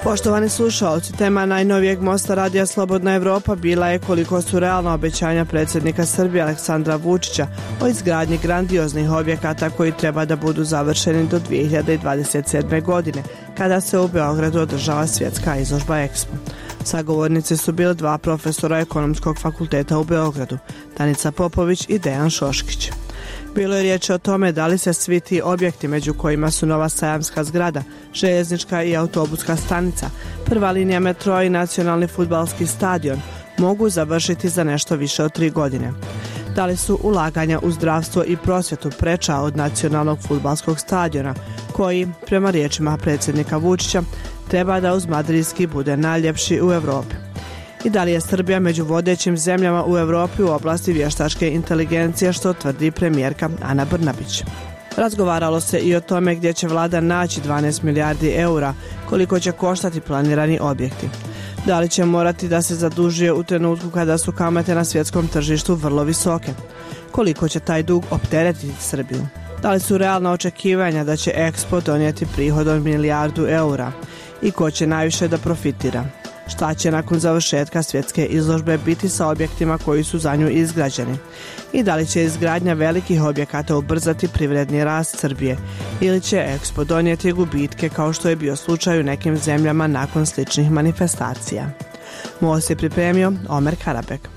Poštovani slušalci, tema najnovijeg mosta Radija Slobodna Evropa bila je koliko su realna obećanja predsjednika Srbije Aleksandra Vučića o izgradnji grandioznih objekata koji treba da budu završeni do 2027. godine, kada se u Beogradu održava svjetska izložba Expo. Sagovornici su bili dva profesora Ekonomskog fakulteta u Beogradu, Danica Popović i Dejan Šoškić. Bilo je riječ o tome da li se svi ti objekti, među kojima su nova sajamska zgrada, željeznička i autobuska stanica, prva linija metroa i nacionalni fudbalski stadion, mogu završiti za nešto više od 3 godine. Da li su ulaganja u zdravstvo i prosvjetu preča od nacionalnog fudbalskog stadiona, koji, prema riječima predsjednika Vučića, treba da uz madridski bude najljepši u Europi. I da li je Srbija među vodećim zemljama u Europi u oblasti vještačke inteligencije, što tvrdi premijerka Ana Brnabić. Razgovaralo se i o tome gdje će vlada naći 12 milijardi eura, koliko će koštati planirani objekti. Da li će morati da se zadužuje u trenutku kada su kamate na svjetskom tržištu vrlo visoke? Koliko će taj dug opteretiti Srbiju? Da li su realna očekivanja da će Expo donijeti prihod od 1 milijardu eura? I ko će najviše da profitira? Šta će nakon završetka svjetske izložbe biti sa objektima koji su za nju izgrađeni? I da li će izgradnja velikih objekata ubrzati privredni rast Srbije? Ili će Expo donijeti gubitke kao što je bio slučaj u nekim zemljama nakon sličnih manifestacija? Most je pripremio Omer Karabek.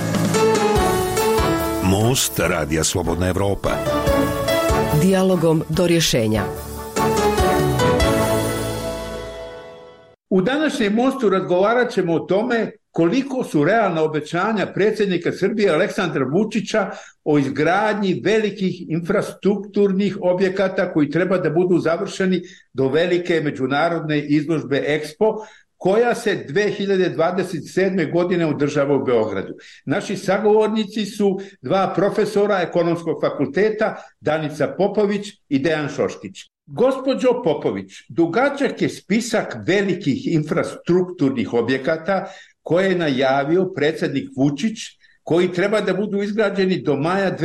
Most Radija Slobodna Evropa. Dijalogom do rješenja. U današnjem mostu razgovarat ćemo o tome koliko su realna obećanja predsjednika Srbije Aleksandra Vučića o izgradnji velikih infrastrukturnih objekata koji treba da budu završeni do velike međunarodne izložbe Expo, koja se 2027. godine održava u Beogradu. Naši sagovornici su dva profesora Ekonomskog fakulteta, Danica Popović i Dejan Šoškić. Gospođo Popović, dugačak je spisak velikih infrastrukturnih objekata koje je najavio predsjednik Vučić, koji treba da budu izgrađeni do maja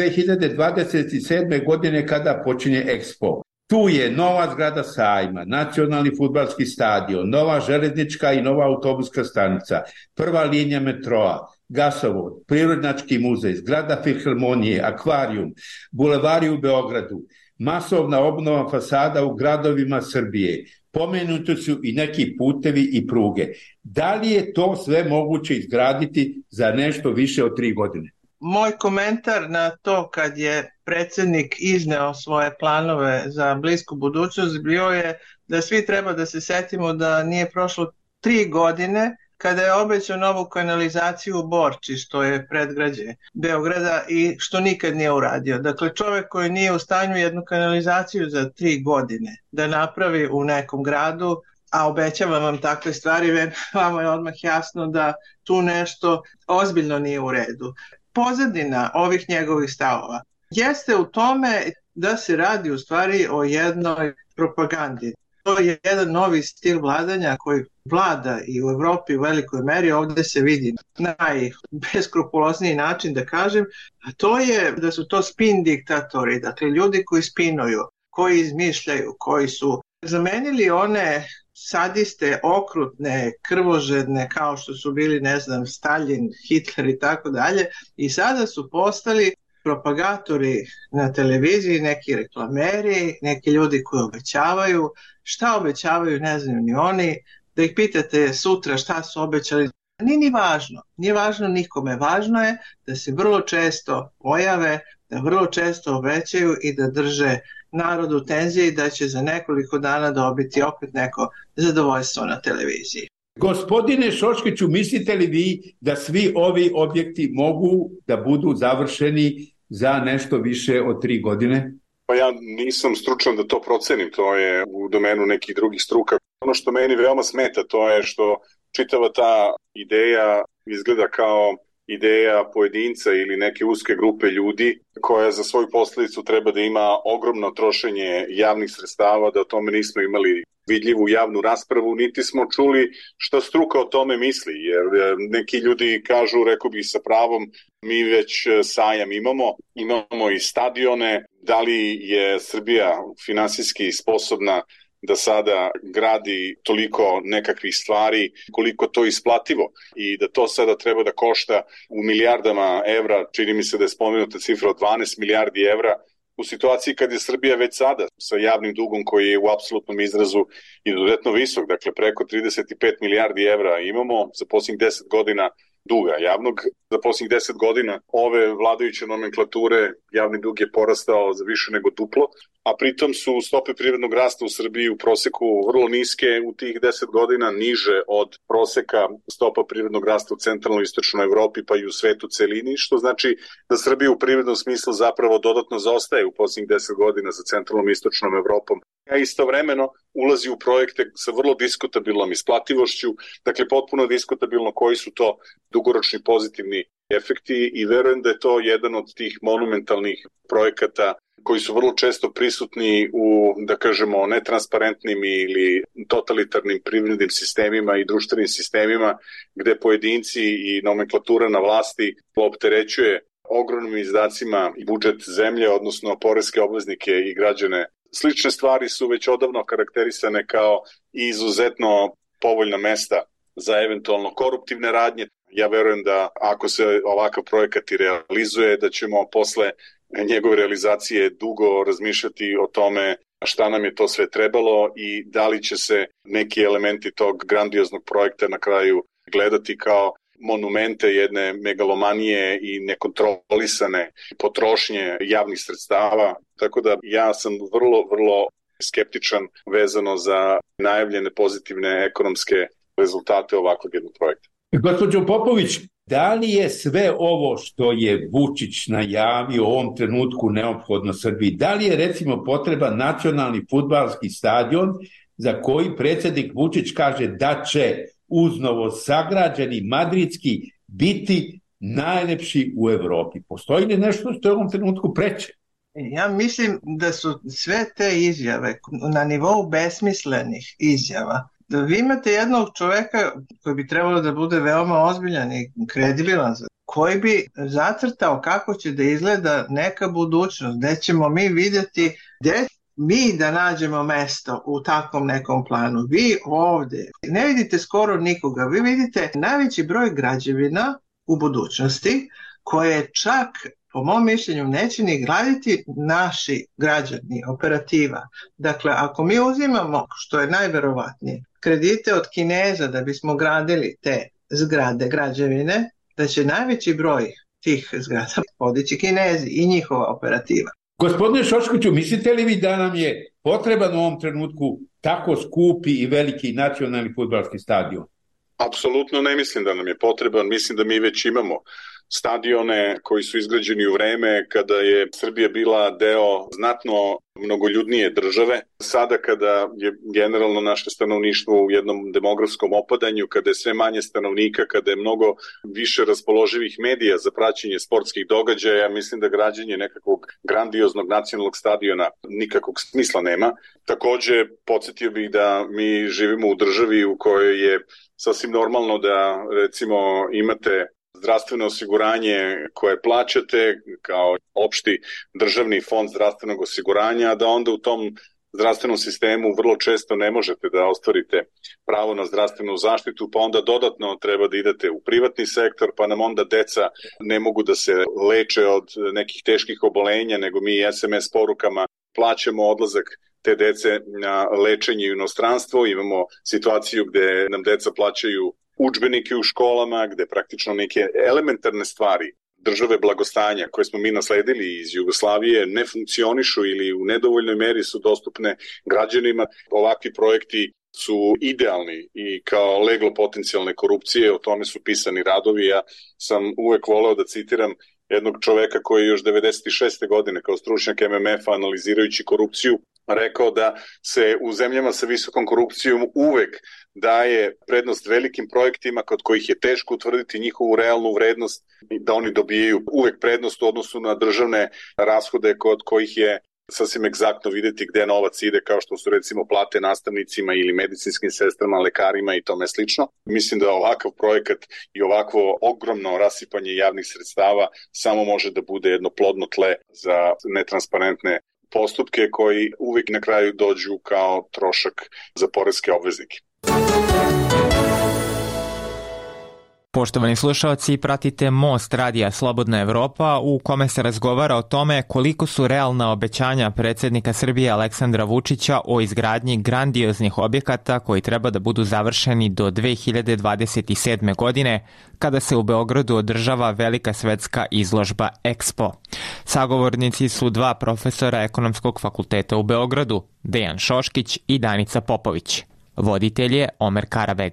2027. godine kada počinje Expo. Tu je nova zgrada sajma, nacionalni fudbalski stadion, nova željeznička i nova autobuska stanica, prva linija metroa, gasovod, Prirodnjački muzej, zgrada Filharmonije, akvarijum, bulevari u Beogradu, masovna obnova fasada u gradovima Srbije. Pomenuti su i neki putevi i pruge. Da li je to sve moguće izgraditi za nešto više od 3 godine? Moj komentar na to kad je predsjednik izneo svoje planove za blisku budućnost bio je da svi treba da se setimo da nije prošlo 3 godine kada je obećao novu kanalizaciju u Borči, što je predgrađe Beograda, i što nikad nije uradio. Dakle, čovjek koji nije u stanju jednu kanalizaciju za 3 godine da napravi u nekom gradu, a obećavam vam takve stvari, vama je odmah jasno da tu nešto ozbiljno nije u redu. Pozadina ovih njegovih stavova jeste u tome da se radi u stvari o jednoj propagandi. To je jedan novi stil vladanja koji vlada i u Evropi u velikoj meri, ovdje se vidi najbeskrupulozniji način da kažem, a to je da su to spin diktatori, dakle ljudi koji spinuju, koji izmišljaju, koji su zamenili one sadiste, okrutne, krvožedne kao što su bili, ne znam, Stalin, Hitler i tako dalje, i sada su postali propagatori na televiziji, neki reklameri, neki ljudi koji obećavaju. Šta obećavaju ne znaju ni oni, da ih pitate sutra šta su obećali, nije važno nikome, važno je da se vrlo često pojave, da vrlo često obećaju i da drže narod u tenziji i da će za nekoliko dana dobiti opet neko zadovoljstvo na televiziji. Gospodine Šoškiću, mislite li vi da svi ovi objekti mogu da budu završeni za nešto više od 3 godine? Pa ja nisam stručan da to procenim, to je u domenu nekih drugih struka. Ono što meni veoma smeta to je što čitava ta ideja izgleda kao ideja pojedinca ili neke uske grupe ljudi koja za svoju posljedicu treba da ima ogromno trošenje javnih sredstava, da o tome nismo imali vidljivu javnu raspravu, niti smo čuli što struka o tome misli, jer neki ljudi kažu, rekao bih sa pravom, mi već sajam imamo i stadione, da li je Srbija finansijski sposobna da sada gradi toliko nekakvih stvari, koliko to isplativo i da to sada treba da košta u milijardama evra, čini mi se da je spomenuta cifra od 12 milijardi evra, u situaciji kad je Srbija već sada sa javnim dugom koji je u apsolutnom izrazu izuzetno visok, dakle preko 35 milijardi evra imamo za posljednjih 10 godina duga javnog. Za posljednjih 10 godina ove vladajuće nomenklature javni dug je porastao za više nego duplo, a pritom su stope privrednog rasta u Srbiji u proseku vrlo niske u tih 10 godina, niže od proseka stopa privrednog rasta u centralnoj i istočnoj Evropi pa i u svetu celini, što znači da Srbija u privrednom smislu zapravo dodatno zaostaje u posljednjih 10 godina za centralnom i istočnom Evropom, a istovremeno ulazi u projekte sa vrlo diskutabilnom isplativošću, dakle potpuno diskutabilno koji su to dugoročni pozitivni efekti i verujem da je to jedan od tih monumentalnih projekata koji su vrlo često prisutni u, da kažemo, netransparentnim ili totalitarnim privrednim sistemima i društvenim sistemima gde pojedinci i nomenklatura na vlasti opterećuje ogromnim izdacima budžet zemlje, odnosno poreske obveznike i građane. Slične stvari su već odavno karakterisane kao izuzetno povoljna mesta za eventualno koruptivne radnje. Ja verujem da ako se ovakav projekat i realizuje, da ćemo posle njegove realizacije dugo razmišljati o tome šta nam je to sve trebalo i da li će se neki elementi tog grandioznog projekta na kraju gledati kao monumente jedne megalomanije i nekontrolisane potrošnje javnih sredstava. Tako da ja sam vrlo skeptičan vezano za najavljene pozitivne ekonomske rezultate ovakvog jednog projekta. Gospođo Popović, da li je sve ovo što je Vučić najavio u ovom trenutku neophodno Srbiji? Da li je recimo potreban nacionalni fudbalski stadion za koji predsjednik Vučić kaže da će uz novosagrađeni madridski biti najlepši u Evropi? Postoji li nešto što je u ovom trenutku preče? Ja mislim da su sve te izjave na nivou besmislenih izjava. Vi imate jednog čoveka koji bi trebalo da bude veoma ozbiljan i kredibilan, koji bi zacrtao kako će da izgleda neka budućnost, gde ćemo mi vidjeti, gde mi da nađemo mesto u takvom nekom planu. Vi ovde ne vidite skoro nikoga, vi vidite najveći broj građevina u budućnosti koje čak, po mom mišljenju, neće ni graditi naši građani, operativa. Dakle, ako mi uzimamo, što je najverovatnije, kredite od Kineza da bismo gradili te zgrade, građevine, da će najveći broj tih zgrada podići Kinezi i njihova operativa. Gospodine Šoškoviću, mislite li vi da nam je potreban u ovom trenutku tako skupi i veliki nacionalni fudbalski stadion? Apsolutno ne mislim da nam je potreban, mislim da mi već imamo stadione koji su izgrađeni u vreme kada je Srbija bila deo znatno mnogoljudnije države. Sada kada je generalno naše stanovništvo u jednom demografskom opadanju, kada je sve manje stanovnika, kada je mnogo više raspoloživih medija za praćenje sportskih događaja, mislim da građenje nekakvog grandioznog nacionalnog stadiona nikakvog smisla nema. Takođe, podsjetio bih da mi živimo u državi u kojoj je sasvim normalno da recimo imate zdravstveno osiguranje koje plaćate kao opšti državni fond zdravstvenog osiguranja, da onda u tom zdravstvenom sistemu vrlo često ne možete da ostvarite pravo na zdravstvenu zaštitu, pa onda dodatno treba da idete u privatni sektor, pa nam onda deca ne mogu da se leče od nekih teških obolenja, nego mi SMS porukama plaćamo odlazak te dece na lečenje u inostranstvo. Imamo situaciju gde nam deca plaćaju udžbenike u školama, gde praktično neke elementarne stvari države blagostanja koje smo mi nasledili iz Jugoslavije ne funkcionišu ili u nedovoljnoj meri su dostupne građanima. Ovakvi projekti su idealni i kao leglo potencijalne korupcije, o tome su pisani radovi. Ja sam uvek voleo da citiram jednog čoveka koji je još 96. godine kao stručnjak MMF-a analizirajući korupciju rekao da se u zemljama sa visokom korupcijom uvek daje prednost velikim projektima kod kojih je teško utvrditi njihovu realnu vrednost, da oni dobijaju uvek prednost u odnosu na državne rashode kod kojih je sasvim egzaktno videti gde novac ide, kao što su recimo plate nastavnicima ili medicinskim sestrama, lekarima i tome slično. Mislim da ovakav projekat i ovakvo ogromno rasipanje javnih sredstava samo može da bude jedno plodno tle za netransparentne postupke koji uvijek na kraju dođu kao trošak za poreske obveznike. Poštovani slušalci, pratite Most radija Slobodna Evropa u kome se razgovara o tome koliko su realna obećanja predsjednika Srbije Aleksandra Vučića o izgradnji grandioznih objekata koji treba da budu završeni do 2027. godine, kada se u Beogradu održava velika svetska izložba Expo. Sagovornici su dva profesora Ekonomskog fakulteta u Beogradu, Dejan Šoškić i Danica Popović. Voditelj je Omer Karabeg.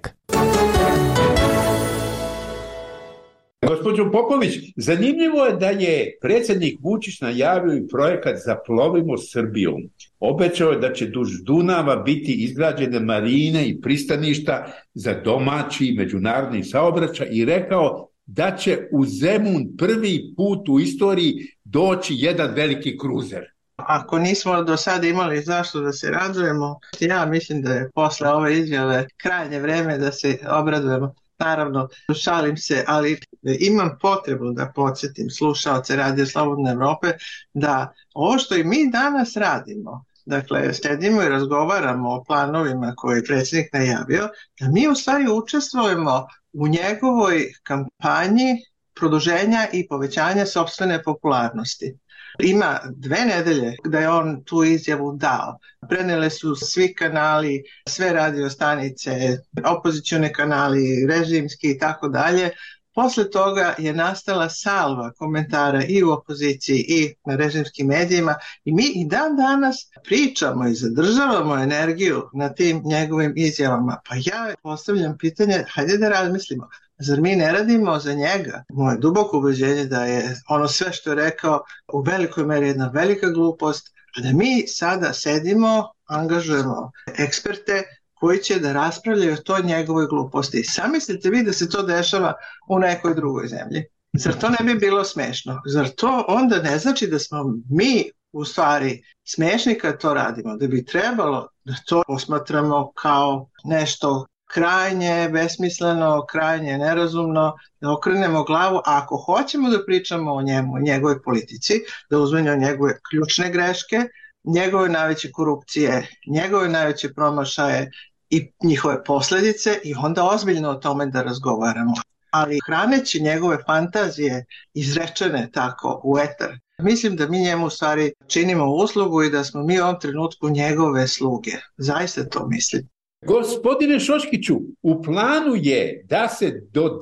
Gospođo Popović, zanimljivo je da je predsjednik Vučić najavio i projekat Zaplovimo Srbijom. Obećao je da će duž Dunava biti izgrađene marine i pristaništa za domaći i međunarodni saobraćaj i rekao da će u Zemun prvi put u istoriji doći jedan veliki kruzer. Ako nismo do sada imali zašto da se radujemo, ja mislim da je posle ove izjave krajnje vreme da se obradujemo. Naravno, šalim se, ali imam potrebu da podsjetim slušaoce Radija Slobodne Evrope da ovo što i mi danas radimo, dakle, sedimo i razgovaramo o planovima koje je predsjednik najavio, da mi u stvari učestvujemo u njegovoj kampanji produženja i povećanja sopstvene popularnosti. Ima 2 nedelje da je on tu izjavu dao. Prenele su svi kanali, sve radio stanice, opozicione kanali, režimski i tako dalje. Posle toga je nastala salva komentara i u opoziciji i na režimskim medijima i mi i dan danas pričamo i zadržavamo energiju na tim njegovim izjavama. Pa ja postavljam pitanje, hajde da razmislimo. Zar mi ne radimo za njega? Moje duboko ubeđenje da je ono sve što je rekao u velikoj meri jedna velika glupost, a da mi sada sedimo, angažujemo eksperte koji će da raspravljaju o toj njegovoj gluposti. Zamislite vi da se to dešava u nekoj drugoj zemlji. Zar to ne bi bilo smešno? Zar to onda ne znači da smo mi u stvari smešni kad to radimo? Da bi trebalo da to posmatramo kao nešto krajnje besmisleno, krajnje nerazumno, da okrenemo glavu, a ako hoćemo da pričamo o njemu, o njegovoj politici, da uzmemo njegove ključne greške, njegove najveće korupcije, njegove najveće promašaje i njihove posljedice i onda ozbiljno o tome da razgovaramo. Ali hraneći njegove fantazije izrečene tako u etar, mislim da mi njemu u stvari činimo uslugu i da smo mi u ovom trenutku njegove sluge. Zaista to mislim. Gospodine Šoškiću, u planu je da se do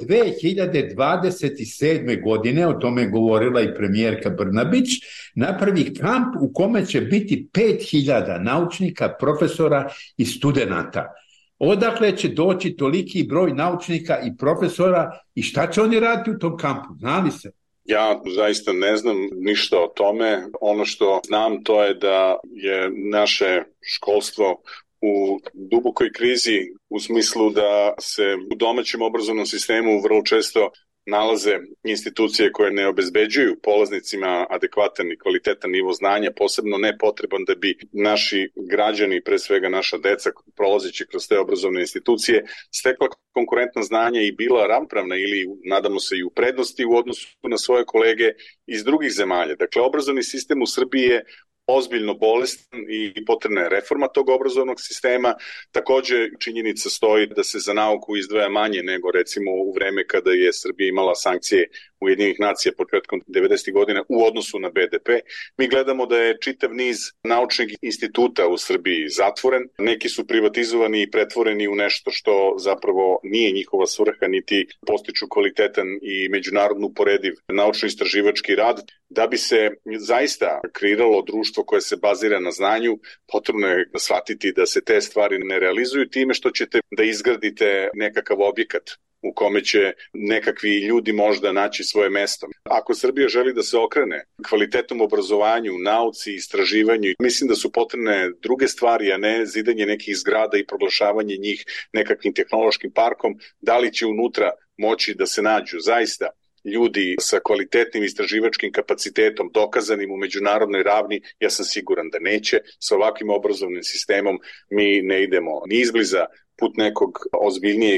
2027. godine, o tome je govorila i premijerka Brnabić, napravi kamp u kome će biti 5000 naučnika, profesora i studenata. Odakle će doći toliki broj naučnika i profesora i šta će oni raditi u tom kampu? Zna li se? Ja zaista ne znam ništa o tome. Ono što znam to je da je naše školstvo u dubokoj krizi u smislu da se u domaćem obrazovnom sistemu vrlo često nalaze institucije koje ne obezbeđuju polaznicima adekvatan i kvalitetan nivo znanja, posebno ne potreban da bi naši građani, pre svega naša deca, prolazeći kroz te obrazovne institucije, stekla konkurentna znanja i bila ravnopravna ili, nadamo se, i u prednosti u odnosu na svoje kolege iz drugih zemalja. Dakle, obrazovni sistem u Srbiji je ozbiljno bolestan i potrebna je reforma tog obrazovnog sistema. Takođe, činjenica stoji da se za nauku izdvaja manje nego recimo u vreme kada je Srbija imala sankcije Ujedinjenih nacija početkom 90. godina u odnosu na BDP. Mi gledamo da je čitav niz naučnih instituta u Srbiji zatvoren. Neki su privatizovani i pretvoreni u nešto što zapravo nije njihova svrha, niti postiču kvalitetan i međunarodno uporediv naučno-istraživački rad. Da bi se zaista kreiralo društvo koje se bazira na znanju, potrebno je shvatiti da se te stvari ne realizuju time što ćete da izgradite nekakav objekat u kome će nekakvi ljudi možda naći svoje mesto. Ako Srbija želi da se okrene kvalitetom obrazovanju, nauci, istraživanju, mislim da su potrebne druge stvari, a ne zidanje nekih zgrada i proglašavanje njih nekakvim tehnološkim parkom. Da li će unutra moći da se nađu zaista ljudi sa kvalitetnim istraživačkim kapacitetom, dokazanim u međunarodnoj ravni, ja sam siguran da neće. Sa ovakvim obrazovnim sistemom mi ne idemo ni izbliza put nekog ozbiljnijeg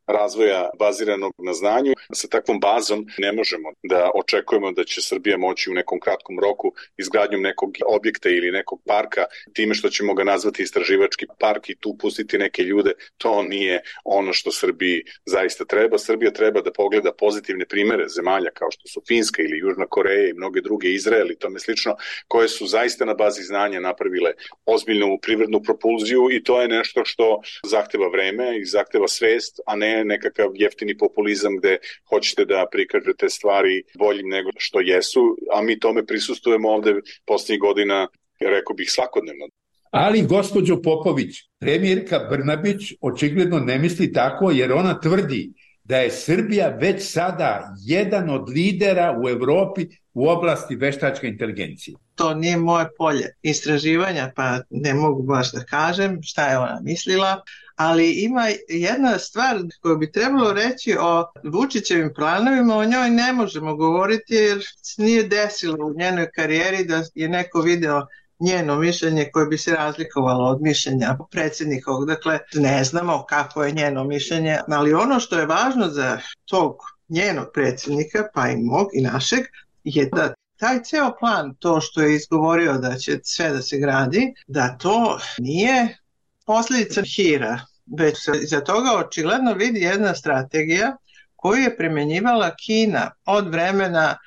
razvoja baziranog na znanju. Sa takvom bazom ne možemo da očekujemo da će Srbija moći u nekom kratkom roku izgradnjom nekog objekta ili nekog parka, time što ćemo ga nazvati istraživački park i tu pustiti neke ljude. To nije ono što Srbiji zaista treba. Srbija treba da pogleda pozitivne primere zemalja kao što su Finska ili Južna Koreja i mnoge druge, Izrael i tome slično, koje su zaista na bazi znanja napravile ozbiljnu privrednu propulziju i to je nešto što zahteva vreme i zahteva svest, a ne nekakav jeftini populizam gde hoćete da prikažete stvari boljim nego što jesu, a mi tome prisustujemo ovde posljednjih godina, rekao bih, svakodnevno. Ali, gospođo Popović, premijerka Brnabić očigledno ne misli tako, jer ona tvrdi da je Srbija već sada jedan od lidera u Evropi u oblasti veštačke inteligencije. To nije moje polje istraživanja, pa ne mogu baš da kažem šta je ona mislila, ali ima jedna stvar koju bi trebalo reći o Vučićevim planovima, o njoj ne možemo govoriti jer nije desilo u njenoj karijeri da je neko video njeno mišljenje koje bi se razlikovalo od mišljenja predsjednikovog. Dakle, ne znamo kako je njeno mišljenje, ali ono što je važno za tog njenog predsjednika, pa i mog i našeg, je da taj ceo plan, to što je izgovorio da će sve da se gradi, da to nije posljedica hira, već se iza toga očigledno vidi jedna strategija koju je primjenjivala Kina od vremena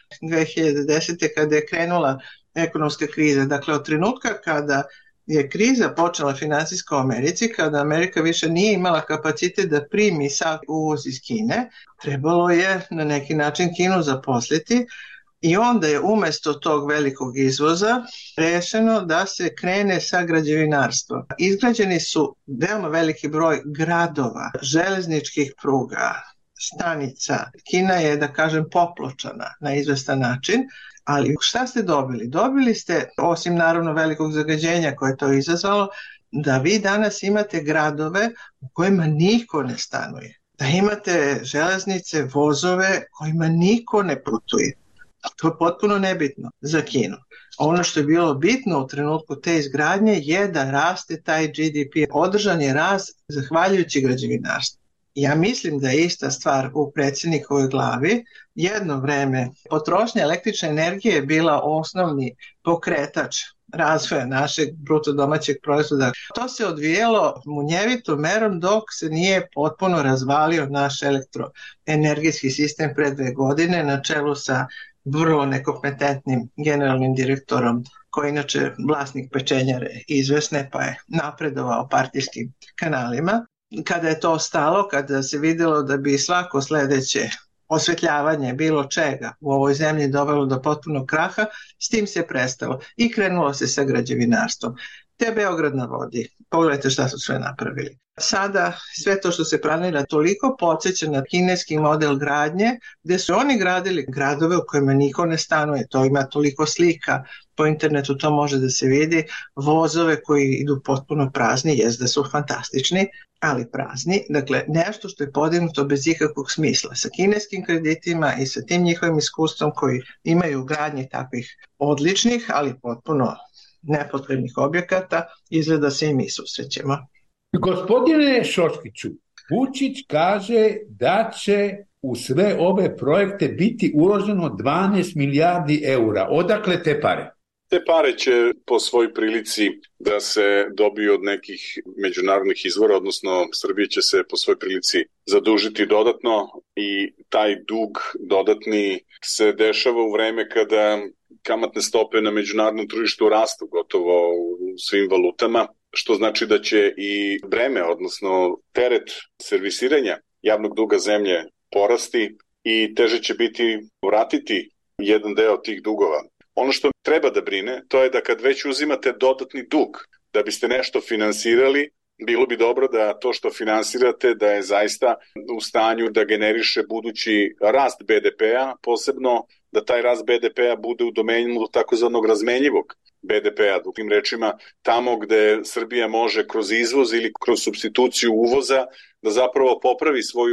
2010. kada je krenula ekonomska kriza. Dakle, od trenutka kada je kriza počela finansijska u Americi, kada Amerika više nije imala kapacitet da primi sav uvoz iz Kine, trebalo je na neki način Kinu zaposliti i onda je umjesto tog velikog izvoza rešeno da se krene sa građevinarstvom. Izgrađeni su veoma veliki broj gradova, železničkih pruga, stanica. Kina je, da kažem, popločana na izvestan način. Ali šta ste dobili? Dobili ste, osim naravno velikog zagađenja koje je to izazvalo, da vi danas imate gradove u kojima niko ne stanuje. Da imate železnice, vozove kojima niko ne putuje. To je potpuno nebitno za Kinu. Ono što je bilo bitno u trenutku te izgradnje je da raste taj GDP. Održan je rast zahvaljujući građevinarstvu. Ja mislim da je ista stvar u predsjednikovoj glavi. Jedno vreme potrošnja električne energije je bila osnovni pokretač razvoja našeg bruto domaćeg proizvoda. To se odvijelo munjevitom merom dok se nije potpuno razvalio naš elektroenergijski sistem pre 2 godine na čelu sa vrlo nekompetentnim generalnim direktorom koji je inače vlasnik pečenjare izvesne pa je napredovao partijskim kanalima. Kada je to stalo, kada se vidjelo da bi svako sledeće osvetljavanje bilo čega u ovoj zemlji dovelo do potpunog kraha, s tim se prestalo i krenulo se sa građevinarstvom. Te Beograd na vodi, pogledajte šta su sve napravili. Sada sve to što se planira toliko podsjeća na kineski model gradnje, gde su oni gradili gradove u kojima niko ne stanuje, to ima toliko slika, po internetu to može da se vidi, vozove koji idu potpuno prazni, jest da su fantastični, ali prazni, dakle nešto što je podignuto bez ikakvog smisla, sa kineskim kreditima i sa tim njihovim iskustvom koji imaju u gradnji takvih odličnih, ali potpuno nepotrebnih objekata, izgleda se i mi susrećemo. Gospodine Šoškiću, Vučić kaže da će u sve ove projekte biti uloženo 12 milijardi eura. Odakle te pare? Te pare će po svoj prilici da se dobiju od nekih međunarodnih izvora, odnosno Srbija će se po svoj prilici zadužiti dodatno i taj dug dodatni se dešava u vreme kada kamatne stope na međunarodnom tržištu rastu gotovo u svim valutama, što znači da će i breme, odnosno teret servisiranja javnog duga zemlje porasti i teže će biti vratiti jedan deo tih dugova. Ono što treba da brine, to je da kad već uzimate dodatni dug da biste nešto finansirali, bilo bi dobro da to što finansirate da je zaista u stanju da generiše budući rast BDP-a, posebno da taj rast BDP-a bude u domenu takozvanog razmenjivog BDP-a, drugim rečima tamo gde Srbija može kroz izvoz ili kroz supstituciju uvoza da zapravo popravi svoju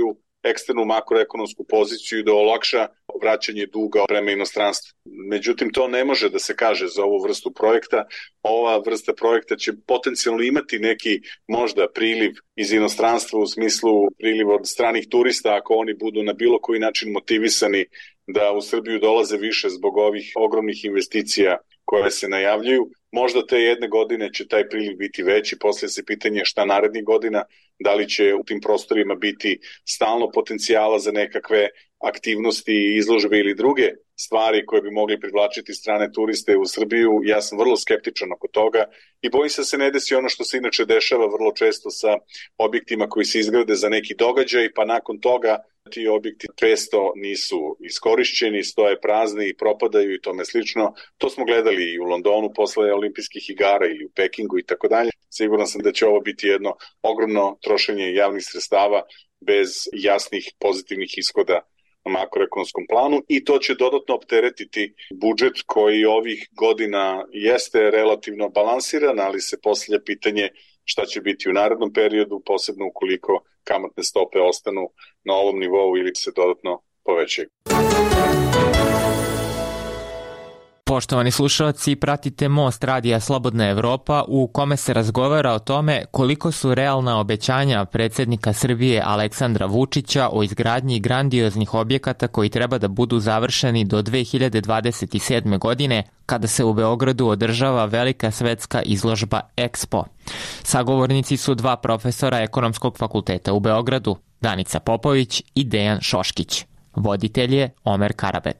eksternu makroekonomsku poziciju i da olakša vraćanje duga prema inostranstvu. Međutim, to ne može da se kaže za ovu vrstu projekta. Ova vrsta projekta će potencijalno imati neki možda priliv iz inostranstva u smislu priliv od stranih turista ako oni budu na bilo koji način motivisani da u Srbiju dolaze više zbog ovih ogromnih investicija koje se najavljuju. Možda te jedne godine će taj priliv biti veći, poslije se pitanje šta narednih godina, da li će u tim prostorima biti stalno potencijala za nekakve aktivnosti, izložbe ili druge stvari koje bi mogli privlačiti strane turiste u Srbiju. Ja sam vrlo skeptičan oko toga i bojim se da se ne desi ono što se inače dešava vrlo često sa objektima koji se izgrade za neki događaj, pa nakon toga ti objekti često nisu iskorišćeni, stoje prazni i propadaju i tome slično. To smo gledali i u Londonu posle olimpijskih igara ili u Pekingu i tako dalje. Siguran sam da će ovo biti jedno ogromno trošenje javnih sredstava bez jasnih pozitivnih ishoda na makroekonomskom planu i to će dodatno opteretiti budžet koji ovih godina jeste relativno balansiran, ali se postavlja pitanje šta će biti u narednom periodu, posebno ukoliko kamatne stope ostanu na ovom nivou ili se dodatno povećaju. Poštovani slušalci, pratite Most Radija Slobodna Evropa u kome se razgovara o tome koliko su realna obećanja predsjednika Srbije Aleksandra Vučića o izgradnji grandioznih objekata koji treba da budu završeni do 2027. godine kada se u Beogradu održava velika svetska izložba EXPO. Sagovornici su dva profesora Ekonomskog fakulteta u Beogradu, Danica Popović i Dejan Šoškić. Voditelj je Omer Karabek.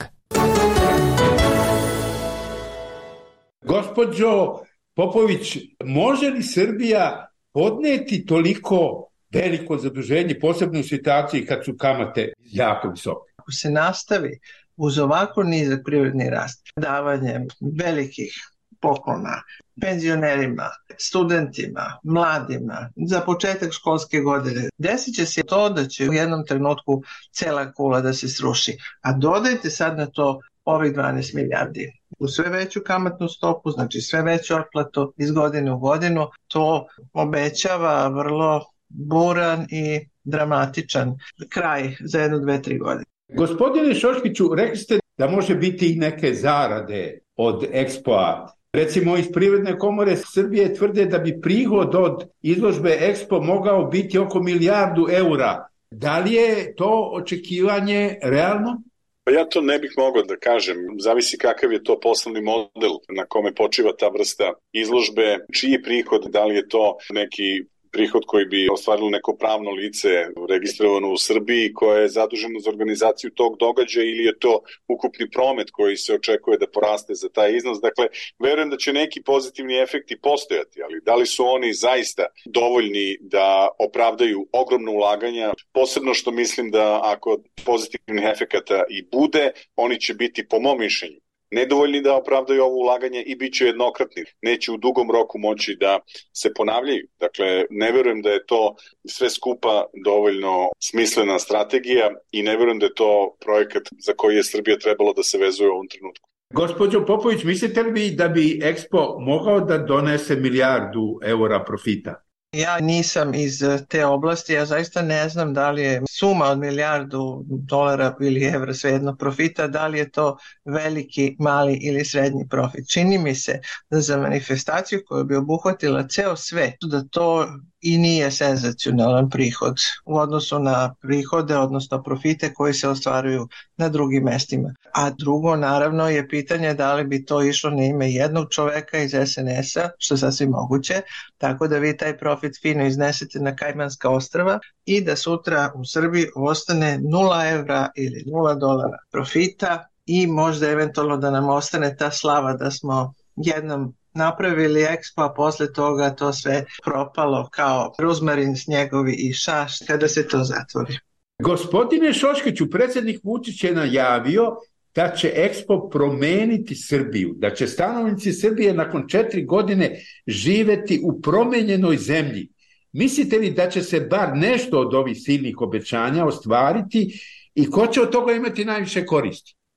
Gospođo Popović, može li Srbija podneti toliko veliko zaduženje, posebno u situaciji kad su kamate jako visoke? Ako se nastavi uz ovako nizak privredni rast, davanjem velikih poklona penzionerima, studentima, mladima, za početak školske godine, desit će se to da će u jednom trenutku cela kula da se sruši. A dodajte sad na to ovih 12 milijardi. U sve veću kamatnu stopu, znači sve veću otplatu iz godine u godinu, to obećava vrlo buran i dramatičan kraj za 1, 2, 3 godine. Gospodine Šoškiću, rekli ste da može biti i neke zarade od EXPO-a. Recimo iz Privredne komore Srbije tvrde da bi prihod od izložbe EXPO mogao biti oko 1 milijardu eura. Da li je to očekivanje realno? Pa ja to ne bih mogao da kažem, zavisi kakav je to poslovni model na kome počiva ta vrsta izložbe, čiji prihod, da li je to neki prihod koji bi ostvarilo neko pravno lice registrovano u Srbiji koje je zaduženo za organizaciju tog događaja ili je to ukupni promet koji se očekuje da poraste za taj iznos. Dakle, verujem da će neki pozitivni efekti postojati, ali da li su oni zaista dovoljni da opravdaju ogromno ulaganja, posebno što mislim da ako pozitivnih efekata i bude, oni će biti po mom mišljenju nedovoljni da opravdaju ovo ulaganje i bit će jednokratni. Neće u dugom roku moći da se ponavljaju. Dakle, ne verujem da je to sve skupa dovoljno smislena strategija i ne verujem da je to projekat za koji je Srbija trebalo da se vezuje u ovom trenutku. Gospođo Popović, mislite li da bi EXPO mogao da donese 1 milijardu eura profita? Ja nisam iz te oblasti, ja zaista ne znam da li je suma od 1 milijardu dolara ili evra, svejedno profita, da li je to veliki, mali ili srednji profit. Čini mi se da za manifestaciju koja bi obuhvatila ceo svet, da to i nije senzacionalan prihod u odnosu na prihode, odnosno profite koji se ostvaruju na drugim mestima. A drugo, naravno, je pitanje da li bi to išlo na ime jednog čoveka iz SNS-a, što je sasvim moguće, tako da vi taj profit fino iznesete na Kajmanska ostrva i da sutra u Srbiji ostane 0 evra ili 0 dolara profita i možda eventualno da nam ostane ta slava da smo jednom napravili EXPO, a posle toga to sve propalo kao ruzmarin, snjegovi i šaš kada se to zatvori. Gospodine Šoškiću, predsjednik Vučić je najavio da će EXPO promeniti Srbiju, da će stanovnici Srbije nakon 4 godine živeti u promenjenoj zemlji. Mislite li da će se bar nešto od ovih silnih obećanja ostvariti i ko će od toga imati najviše koristi?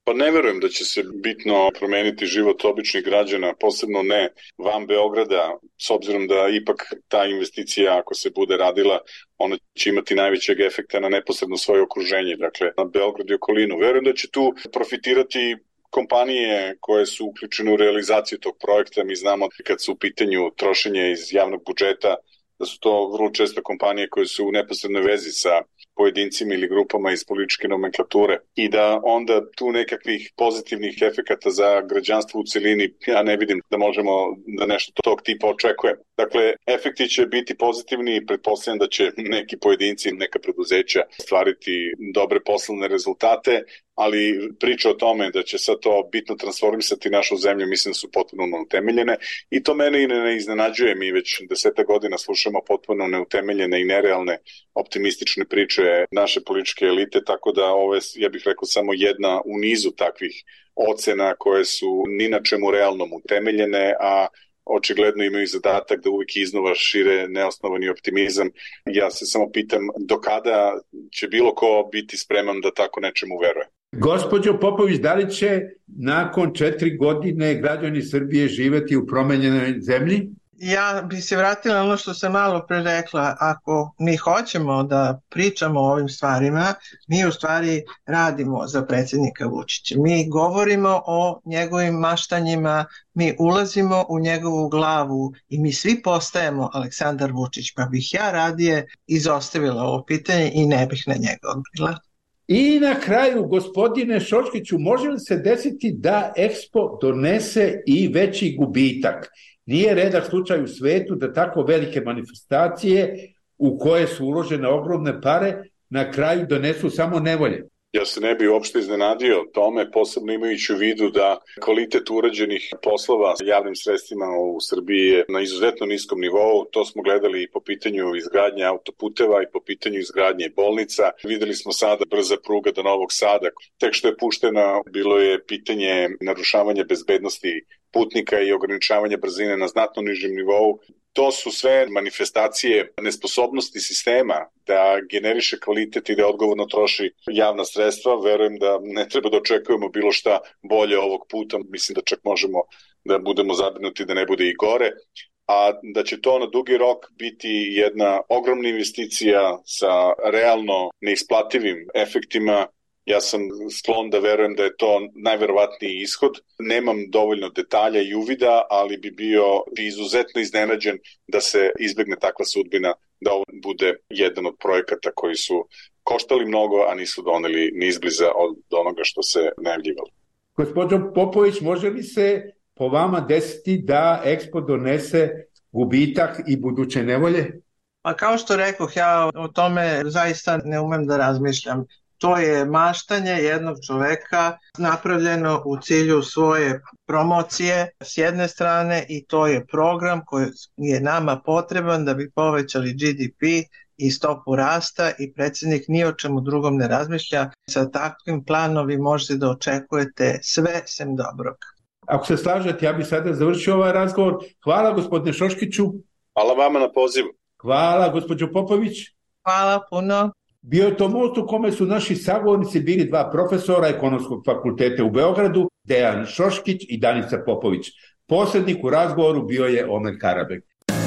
Pa ne verujem da će se bitno promeniti život običnih građana, posebno ne van Beograda, s obzirom da ipak ta investicija, ako se bude radila, ona će imati najvećeg efekta na neposredno svoje okruženje, dakle na Beograd i okolinu. Verujem da će tu profitirati kompanije koje su uključene u realizaciju tog projekta. Mi znamo kad su u pitanju trošenje iz javnog budžeta, da su to vrlo često kompanije koje su u neposrednoj vezi sa pojedincima ili grupama iz političke nomenklature i da onda tu nekakvih pozitivnih efekata za građanstvo u celini ja ne vidim da možemo da nešto tog tipa očekujemo. Dakle, efekti će biti pozitivni i pretpostavljam da će neki pojedinci, neka preduzeća stvariti dobre poslovne rezultate, ali priča o tome da će sad to bitno transformisati našu zemlju, mislim da su potpuno neutemeljene i to mene i ne iznenađuje. Mi već 10 godina slušamo potpuno neutemeljene i nerealne optimistične priče naše političke elite, tako da ovo je, ja bih rekao, samo jedna u nizu takvih ocena koje su ni na čemu realnom utemeljene, a očigledno imaju zadatak da uvijek iznova šire neosnovani optimizam. Ja se samo pitam do kada će bilo ko biti spreman da tako nečemu veruje. Gospođo Popović, da li će nakon 4 godine građani Srbije živeti u promenjenoj zemlji? Ja bi se vratila ono što sam malo pre rekla. Ako mi hoćemo da pričamo o ovim stvarima, mi u stvari radimo za predsjednika Vučića. Mi govorimo o njegovim maštanjima, mi ulazimo u njegovu glavu i mi svi postajemo Aleksandar Vučić, pa bih ja radije izostavila ovo pitanje i ne bih na njega odgovorila. I na kraju, gospodine Šoškiću, može li se desiti da EKSPO donese i veći gubitak? Nije redak slučaj u svetu da tako velike manifestacije u koje su uložene ogromne pare na kraju donesu samo nevolje. Ja se ne bi uopšte iznenadio tome, posebno imajući u vidu da kvalitet urađenih poslova sa javnim sredstvima u Srbiji je na izuzetno niskom nivou. To smo gledali i po pitanju izgradnje autoputeva i po pitanju izgradnje bolnica. Videli smo sada brza pruga do Novog Sada. Tek što je puštena, bilo je pitanje narušavanja bezbednosti putnika i ograničavanja brzine na znatno nižem nivou. To su sve manifestacije nesposobnosti sistema da generiše kvalitet i da odgovorno troši javna sredstva. Verujem da ne treba da očekujemo bilo šta bolje ovog puta. Mislim da čak možemo da budemo zabrinuti da ne bude i gore. A da će to na dugi rok biti jedna ogromna investicija sa realno neisplativim efektima. Ja sam sklon da verujem da je to najverovatniji ishod. Nemam dovoljno detalja i uvida, ali bi bio izuzetno iznenađen da se izbegne takva sudbina, da ovo bude jedan od projekata koji su koštali mnogo, a nisu doneli ni izbliza od onoga što se najavljivalo. Gospođo Popović, može li se po vama desiti da EKSPO donese gubitak i buduće nevolje? Pa kao što rekoh, ja o tome zaista ne umem da razmišljam. To je maštanje jednog čoveka napravljeno u cilju svoje promocije s jedne strane i to je program koji je nama potreban da bi povećali GDP i stopu rasta i predsjednik ni o čemu drugom ne razmišlja. Sa takvim planom vi možete da očekujete sve sem dobrog. Ako se slažete, ja bih sada završio ovaj razgovor. Hvala gospodine Šoškiću. Hvala vama na pozivu. Hvala gospođo Popović. Hvala puno. Bio je to most u kome su naši sagovornici bili 2 profesora Ekonomskog fakulteta u Beogradu, Dejan Šoškić i Danica Popović. Posrednik u razgovoru bio je Omer Karabek.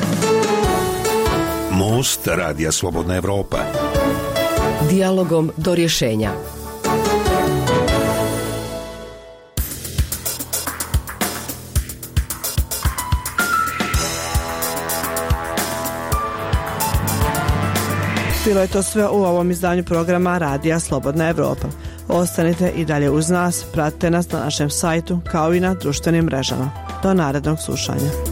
Most Radija Slobodna Evropa. Dijalogom do rješenja. Bilo je to sve u ovom izdanju programa Radija Slobodna Evropa. Ostanite i dalje uz nas, pratite nas na našem sajtu kao i na društvenim mrežama. Do narednog slušanja.